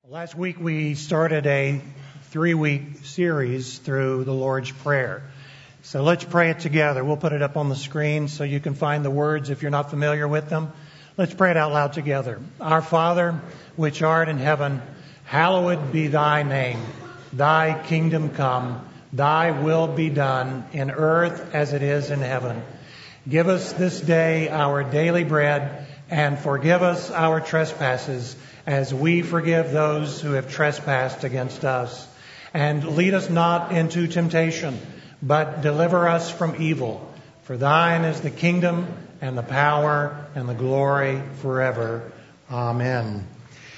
Last week we started a 3-week series through the Lord's Prayer. So let's pray it together. We'll put it up on the screen so you can find the words if you're not familiar with them. Let's pray it out loud together. Our Father, which art in heaven, hallowed be thy name. Thy kingdom come, thy will be done in earth as it is in heaven. Give us this day our daily bread, and forgive us our trespasses as we forgive those who have trespassed against us. And lead us not into temptation, but deliver us from evil. For thine is the kingdom and the power and the glory forever. Amen.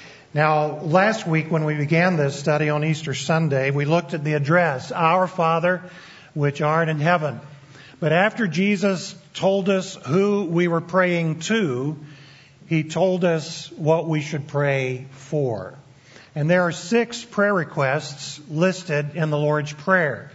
Now, last week when we began this study on Easter Sunday, we looked at the address, Our Father, which art in heaven. But after Jesus told us who we were praying to, He told us what we should pray for. And there are 6 prayer requests listed in the Lord's Prayer.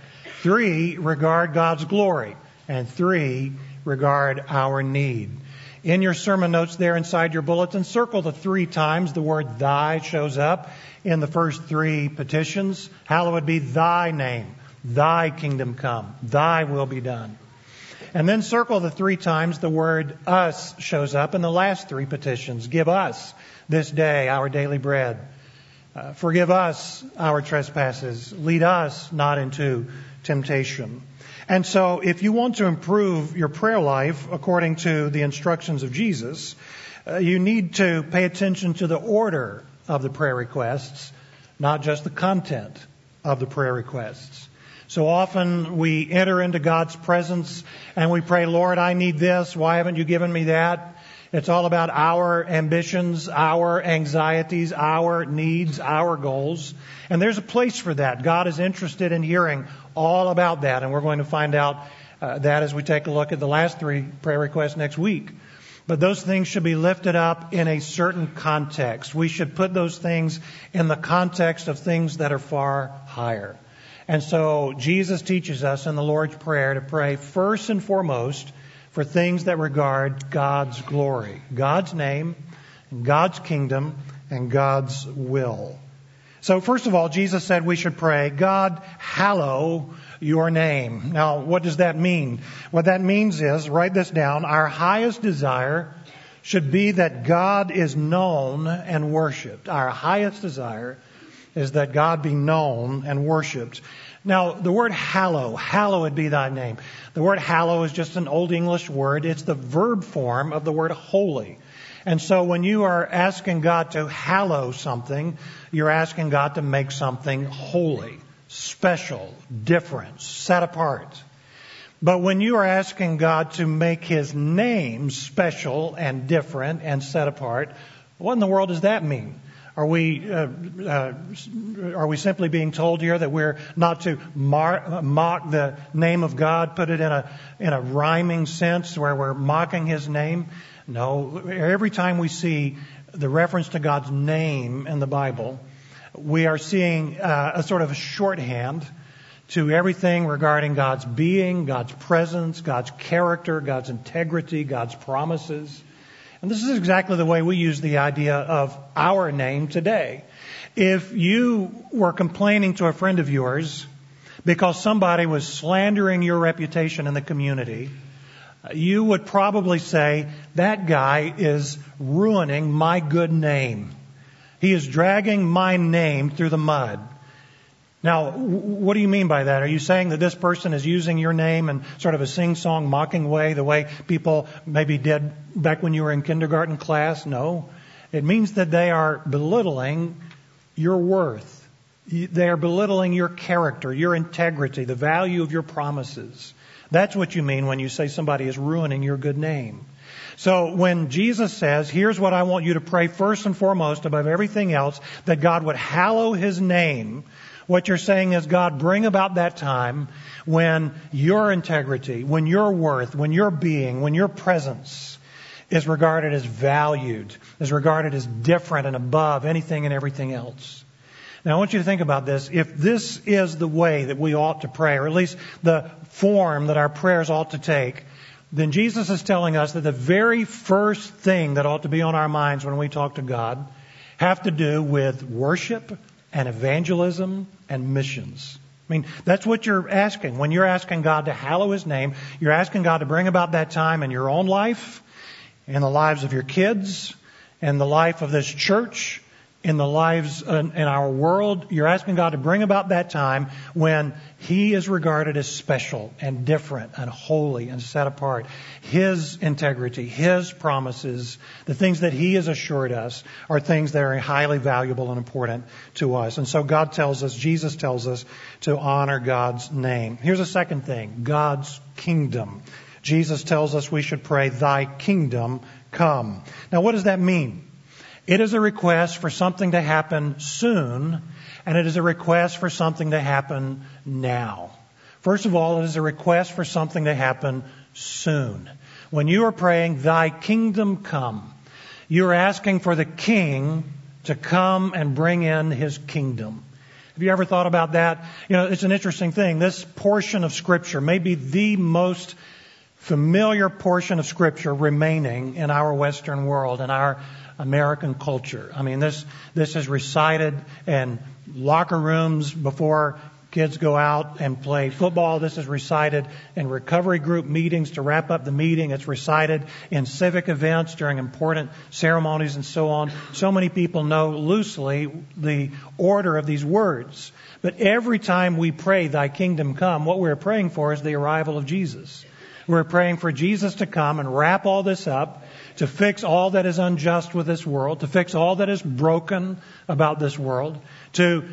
3 regard God's glory, and 3 regard our need. In your sermon notes there inside your bulletin, circle the 3 times the word thy shows up in the first 3 petitions. Hallowed be thy name, thy kingdom come, thy will be done. And then circle the 3 times the word us shows up in the last 3 petitions. Give us this day our daily bread. Forgive us our trespasses. Lead us not into temptation. And so if you want to improve your prayer life according to the instructions of Jesus, you need to pay attention to the order of the prayer requests, not just the content of the prayer requests. So often we enter into God's presence and we pray, Lord, I need this. Why haven't you given me that? It's all about our ambitions, our anxieties, our needs, our goals. And there's a place for that. God is interested in hearing all about that. And we're going to find out that as we take a look at the last 3 prayer requests next week. But those things should be lifted up in a certain context. We should put those things in the context of things that are far higher. And so Jesus teaches us in the Lord's Prayer to pray first and foremost for things that regard God's glory, God's name, God's kingdom, and God's will. So first of all, Jesus said we should pray, God, hallow your name. Now, what does that mean? What that means is, write this down, our highest desire should be that God is known and worshiped. Our highest desire is that God be known and worshipped. Now, the word hallow, hallowed be thy name. The word hallow is just an old English word. It's the verb form of the word holy. And so when you are asking God to hallow something, you're asking God to make something holy, special, different, set apart. But when you are asking God to make His name special and different and set apart, what in the world does that mean? Are we simply being told here that we're not to mock the name of God, put it in a rhyming sense where we're mocking His name? No. Every time we see the reference to God's name in the Bible, we are seeing a sort of a shorthand to everything regarding God's being, God's presence, God's character, God's integrity, God's promises. And this is exactly the way we use the idea of our name today. If you were complaining to a friend of yours because somebody was slandering your reputation in the community, you would probably say, that guy is ruining my good name. He is dragging my name through the mud. Now, what do you mean by that? Are you saying that this person is using your name in sort of a sing-song, mocking way, the way people maybe did back when you were in kindergarten class? No. It means that they are belittling your worth. They are belittling your character, your integrity, the value of your promises. That's what you mean when you say somebody is ruining your good name. So when Jesus says, here's what I want you to pray first and foremost above everything else, that God would hallow His name, what you're saying is, God, bring about that time when your integrity, when your worth, when your being, when your presence is regarded as valued, is regarded as different and above anything and everything else. Now, I want you to think about this. If this is the way that we ought to pray, or at least the form that our prayers ought to take, then Jesus is telling us that the very first thing that ought to be on our minds when we talk to God have to do with worship and evangelism and missions. I mean, that's what you're asking. When you're asking God to hallow His name, you're asking God to bring about that time in your own life, in the lives of your kids, in the life of this church, in the lives in our world. You're asking God to bring about that time when He is regarded as special and different and holy and set apart. His integrity, His promises, the things that He has assured us are things that are highly valuable and important to us. And so God tells us, Jesus tells us to honor God's name. Here's a second thing, God's kingdom. Jesus tells us we should pray, Thy kingdom come. Now what does that mean? It is a request for something to happen soon, and it is a request for something to happen now. First of all, it is a request for something to happen soon. When you are praying, Thy kingdom come, you are asking for the King to come and bring in His kingdom. Have you ever thought about that? You know, it's an interesting thing. This portion of Scripture may be the most familiar portion of Scripture remaining in our Western world, in our American culture. I mean, this is recited in locker rooms before kids go out and play football. This is recited in recovery group meetings to wrap up the meeting. It's recited in civic events during important ceremonies and so on. So many people know loosely the order of these words. But every time we pray, Thy kingdom come, what we're praying for is the arrival of Jesus. We're praying for Jesus to come and wrap all this up, to fix all that is unjust with this world, to fix all that is broken about this world, to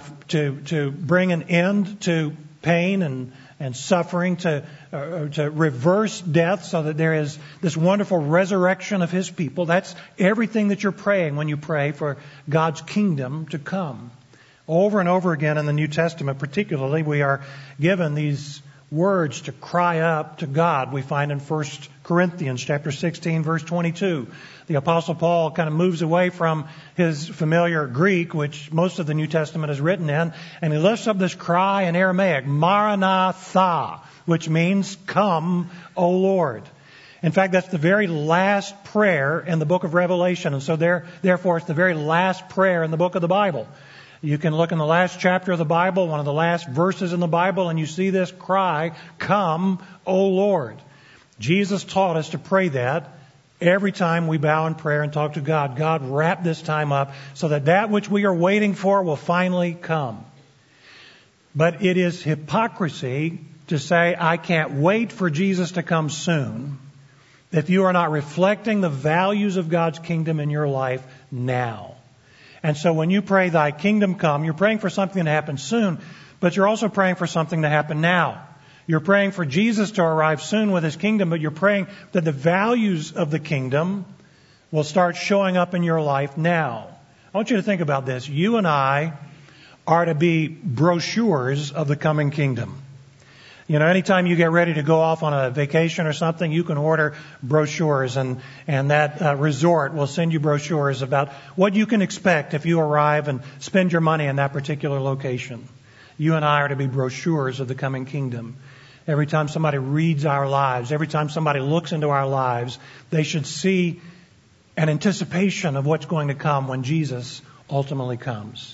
bring an end to pain and suffering, to reverse death so that there is this wonderful resurrection of His people. That's everything that you're praying when you pray for God's kingdom to come. Over and over again in the New Testament, particularly, we are given these words to cry up to God. We find in 1 Corinthians chapter 16, verse 22. The Apostle Paul kind of moves away from his familiar Greek, which most of the New Testament is written in, and he lifts up this cry in Aramaic, Maranatha, which means, Come, O Lord. In fact, that's the very last prayer in the book of Revelation, and so therefore it's the very last prayer in the book of the Bible. You can look in the last chapter of the Bible, one of the last verses in the Bible, and you see this cry, Come, O Lord. Jesus taught us to pray that every time we bow in prayer and talk to God. God, wrap this time up so that which we are waiting for will finally come. But it is hypocrisy to say, I can't wait for Jesus to come soon, if you are not reflecting the values of God's kingdom in your life now. And so when you pray, Thy kingdom come, you're praying for something to happen soon, but you're also praying for something to happen now. You're praying for Jesus to arrive soon with His kingdom, but you're praying that the values of the kingdom will start showing up in your life now. I want you to think about this. You and I are to be brochures of the coming kingdom. You know, anytime you get ready to go off on a vacation or something, you can order brochures, and that resort will send you brochures about what you can expect if you arrive and spend your money in that particular location. You and I are to be brochures of the coming kingdom. Every time somebody reads our lives, every time somebody looks into our lives, they should see an anticipation of what's going to come when Jesus ultimately comes.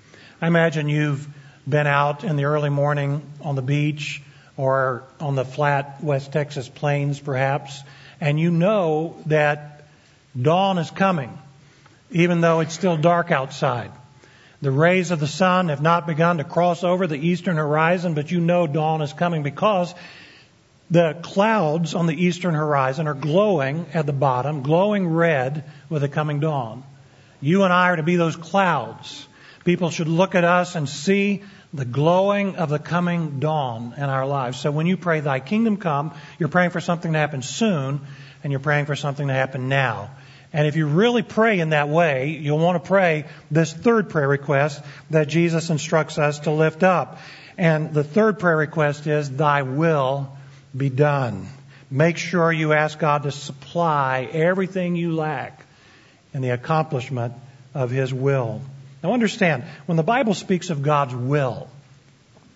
I imagine you've been out in the early morning on the beach or on the flat West Texas plains perhaps, and you know that dawn is coming, even though it's still dark outside. The rays of the sun have not begun to cross over the eastern horizon, but you know dawn is coming because the clouds on the eastern horizon are glowing at the bottom, glowing red with the coming dawn. You and I are to be those clouds. People should look at us and see the glowing of the coming dawn in our lives. So when you pray, Thy kingdom come, you're praying for something to happen soon, and you're praying for something to happen now. And if you really pray in that way, you'll want to pray this third prayer request that Jesus instructs us to lift up. And the third prayer request is, Thy will be done. Make sure you ask God to supply everything you lack in the accomplishment of His will. Now understand, when the Bible speaks of God's will,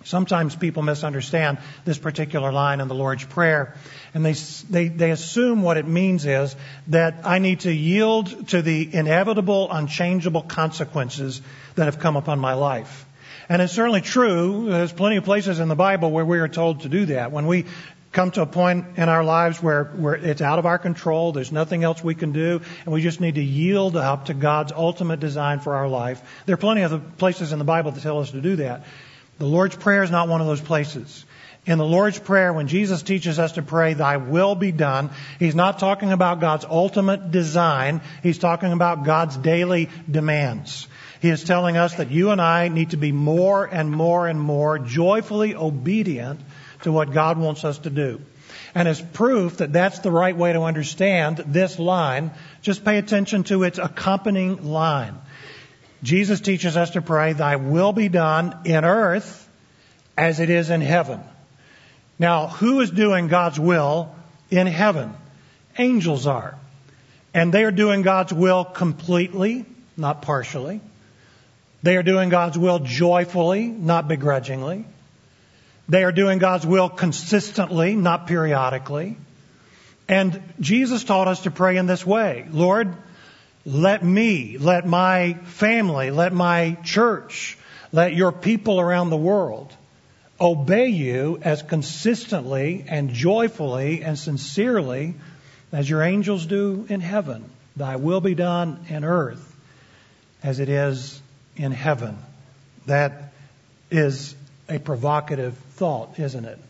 Sometimes people misunderstand this particular line in the Lord's Prayer, and they assume what it means is that I need to yield to the inevitable, unchangeable consequences that have come upon my life. And it's certainly true. There's plenty of places in the Bible where we are told to do that. When we come to a point in our lives where it's out of our control, there's nothing else we can do, and we just need to yield up to God's ultimate design for our life. There are plenty of places in the Bible that tell us to do that. The Lord's Prayer is not one of those places. In the Lord's Prayer, when Jesus teaches us to pray, thy will be done, He's not talking about God's ultimate design. He's talking about God's daily demands. He is telling us that you and I need to be more and more and more joyfully obedient to what God wants us to do. And as proof that that's the right way to understand this line, just pay attention to its accompanying line. Jesus teaches us to pray, thy will be done in earth as it is in heaven. Now, who is doing God's will in heaven? Angels are. And they are doing God's will completely, not partially. They are doing God's will joyfully, not begrudgingly. They are doing God's will consistently, not periodically. And Jesus taught us to pray in this way. Lord, let me, let my family, let my church, let your people around the world obey you as consistently and joyfully and sincerely as your angels do in heaven. Thy will be done in earth as it is in heaven. That is a provocative thought, isn't it?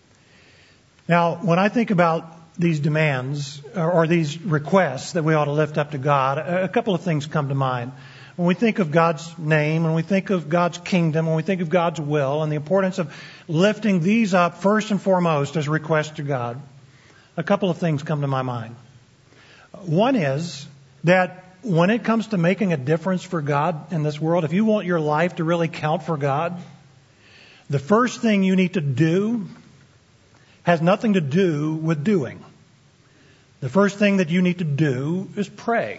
Now, when I think about these demands or these requests that we ought to lift up to God, a couple of things come to mind. When we think of God's name, when we think of God's kingdom, when we think of God's will, and the importance of lifting these up first and foremost as requests to God, a couple of things come to my mind. One is that when it comes to making a difference for God in this world, if you want your life to really count for God, the first thing you need to do has nothing to do with doing. The first thing that you need to do is pray.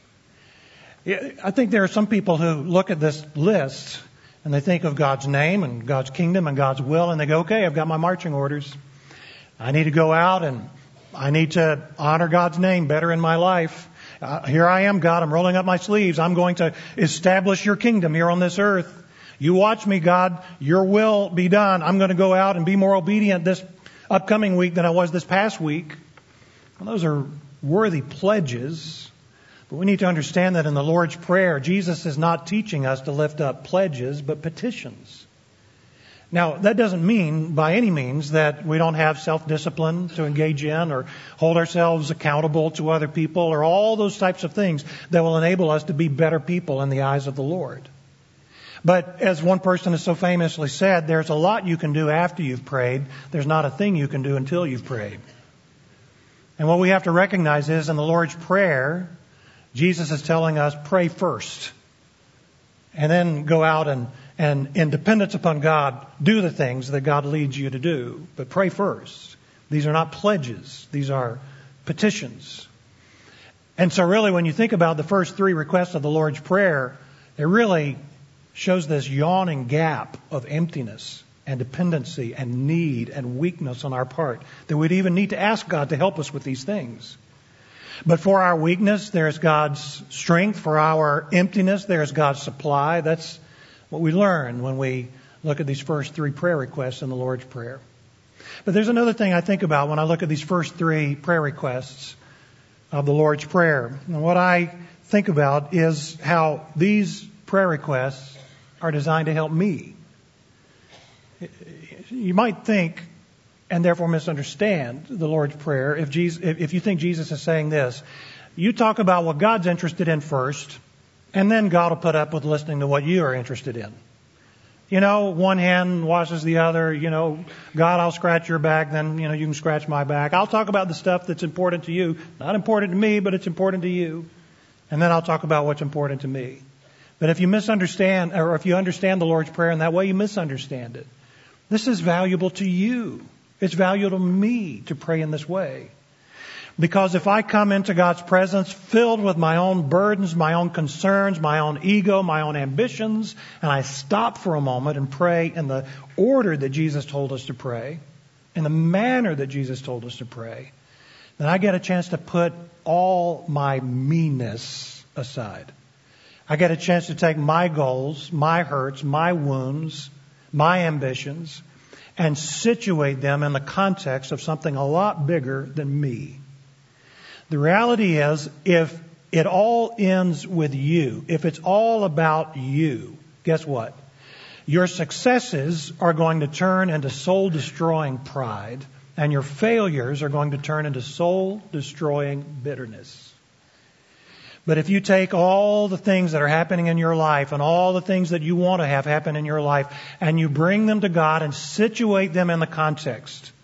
I think there are some people who look at this list and they think of God's name and God's kingdom and God's will, and they go, okay, I've got my marching orders. I need to go out and I need to honor God's name better in my life. Here I am, God. I'm rolling up my sleeves. I'm going to establish your kingdom here on this earth. You watch me, God. Your will be done. I'm going to go out and be more obedient this upcoming week than I was this past week. Well, those are worthy pledges. But we need to understand that in the Lord's Prayer, Jesus is not teaching us to lift up pledges, but petitions. Now, that doesn't mean by any means that we don't have self-discipline to engage in or hold ourselves accountable to other people or all those types of things that will enable us to be better people in the eyes of the Lord. But as one person has so famously said, there's a lot you can do after you've prayed. There's not a thing you can do until you've prayed. And what we have to recognize is in the Lord's Prayer, Jesus is telling us, pray first. And then go out and in dependence upon God, do the things that God leads you to do. But pray first. These are not pledges. These are petitions. And so really when you think about the first three requests of the Lord's Prayer, it really shows this yawning gap of emptiness and dependency and need and weakness on our part that we'd even need to ask God to help us with these things. But for our weakness, there's God's strength. For our emptiness, there's God's supply. That's what we learn when we look at these first three prayer requests in the Lord's Prayer. But there's another thing I think about when I look at these first three prayer requests of the Lord's Prayer. And what I think about is how these prayer requests are designed to help me. You might think, and therefore misunderstand, the Lord's Prayer if you think Jesus is saying this. You talk about what God's interested in first, and then God will put up with listening to what you are interested in. You know, one hand washes the other. You know, God, I'll scratch your back, then, you can scratch my back. I'll talk about the stuff that's important to you. Not important to me, but it's important to you. And then I'll talk about what's important to me. But if you misunderstand, or if you understand the Lord's Prayer in that way, you misunderstand it. This is valuable to you. It's valuable to me to pray in this way. Because if I come into God's presence filled with my own burdens, my own concerns, my own ego, my own ambitions, and I stop for a moment and pray in the order that Jesus told us to pray, in the manner that Jesus told us to pray, then I get a chance to put all my meanness aside. I get a chance to take my goals, my hurts, my wounds, my ambitions, and situate them in the context of something a lot bigger than me. The reality is, if it all ends with you, if it's all about you, guess what? Your successes are going to turn into soul-destroying pride, and your failures are going to turn into soul-destroying bitterness. But if you take all the things that are happening in your life and all the things that you want to have happen in your life, and you bring them to God and situate them in the context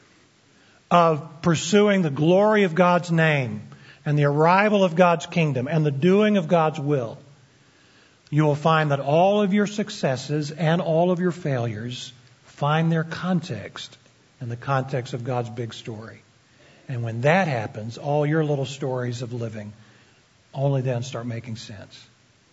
of pursuing the glory of God's name and the arrival of God's kingdom and the doing of God's will, you will find that all of your successes and all of your failures find their context in the context of God's big story. And when that happens, all your little stories of living only then start making sense.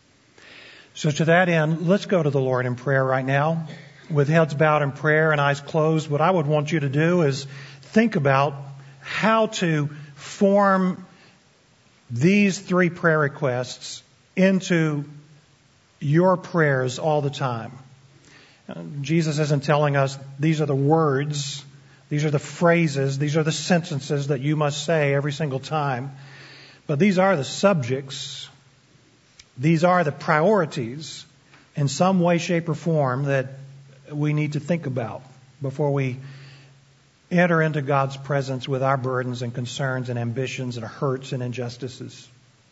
So to that end, let's go to the Lord in prayer right now. With heads bowed in prayer and eyes closed, what I would want you to do is think about how to form these 3 prayer requests into your prayers all the time. Jesus isn't telling us these are the words, these are the phrases, these are the sentences that you must say every single time. But these are the subjects, these are the priorities in some way, shape, or form that we need to think about before we enter into God's presence with our burdens and concerns and ambitions and hurts and injustices.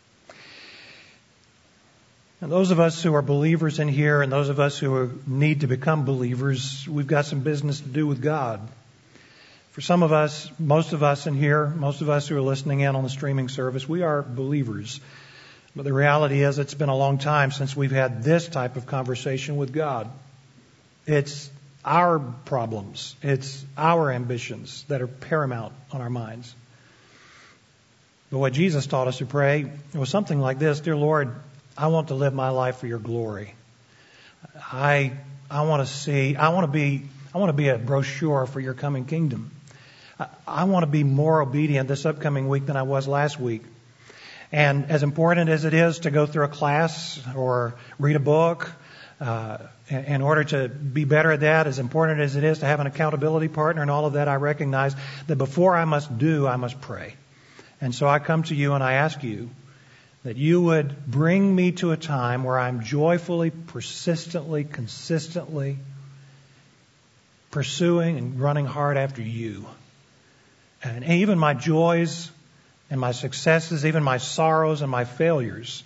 And those of us who are believers in here and those of us who need to become believers, we've got some business to do with God. For some of us, most of us in here, most of us who are listening in on the streaming service, we are believers. But the reality is it's been a long time since we've had this type of conversation with God. It's our problems. It's our ambitions that are paramount on our minds. But what Jesus taught us to pray was something like this: Dear Lord, I want to live my life for your glory. I want to be a brochure for your coming kingdom. I want to be more obedient this upcoming week than I was last week. And as important as it is to go through a class or read a book, in order to be better at that, as important as it is to have an accountability partner and all of that, I recognize that before I must pray. And so I come to you and I ask you that you would bring me to a time where I'm joyfully, persistently, consistently pursuing and running hard after you. And even my joys and my successes, even my sorrows and my failures,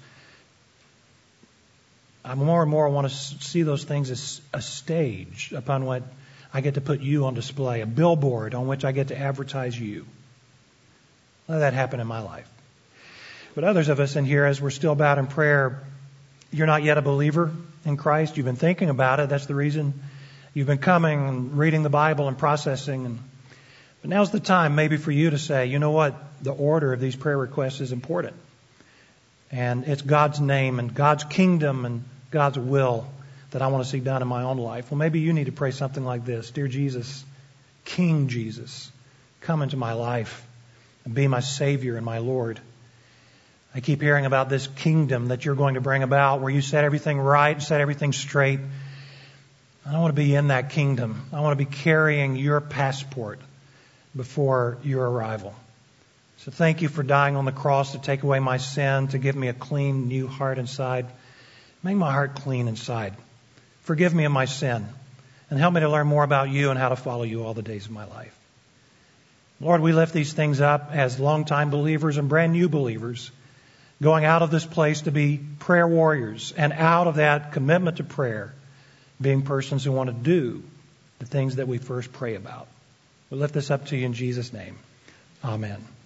I more and more want to see those things as a stage upon which I get to put you on display, a billboard on which I get to advertise you. Let that happen in my life. But others of us in here, as we're still bowed in prayer, you're not yet a believer in Christ. You've been thinking about it. That's the reason you've been coming and reading the Bible and processing. But now's the time maybe for you to say, you know what? The order of these prayer requests is important. And it's God's name and God's kingdom and God's will that I want to see done in my own life. Well, maybe you need to pray something like this: Dear Jesus, King Jesus, come into my life and be my Savior and my Lord. I keep hearing about this kingdom that you're going to bring about where you set everything right, set everything straight. I want to be in that kingdom. I want to be carrying your passport before your arrival. So thank you for dying on the cross to take away my sin, to give me a clean new heart inside. Make my heart clean inside. Forgive me of my sin and help me to learn more about you and how to follow you all the days of my life. Lord, we lift these things up as longtime believers and brand new believers, going out of this place to be prayer warriors, and out of that commitment to prayer, being persons who want to do the things that we first pray about. We lift this up to you in Jesus' name. Amen.